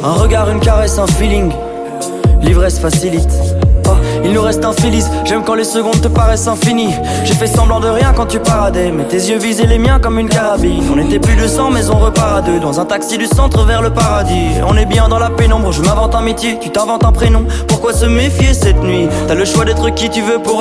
Un regard, une caresse, un feeling. L'ivresse facilite. Oh, il nous reste un Phillies. J'aime quand les secondes te paraissent infinies. J'ai fait semblant de rien quand tu paradais, mais tes yeux visaient les miens comme une carabine. On était plus de 100 mais on repart à deux, dans un taxi du centre vers le paradis. On est bien dans la pénombre, je m'invente un métier, tu t'inventes un prénom. Pourquoi se méfier cette nuit? T'as le choix d'être qui tu veux pour